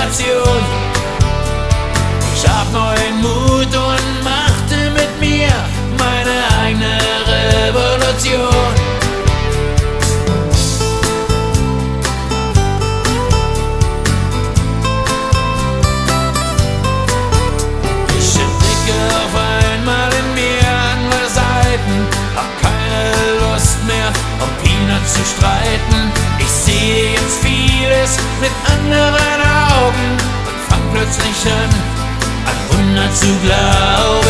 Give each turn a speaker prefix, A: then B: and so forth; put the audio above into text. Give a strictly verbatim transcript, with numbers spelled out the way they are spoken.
A: Inspiration. Ich hab neuen Mut und machte mit mir meine eigene Revolution. Ich entdecke auf einmal in mir andere Seiten, hab keine Lust mehr, um Peanuts zu streiten. Ich sehe jetzt vieles mit anderen Augen und fang plötzlich an, an Wunder zu glauben.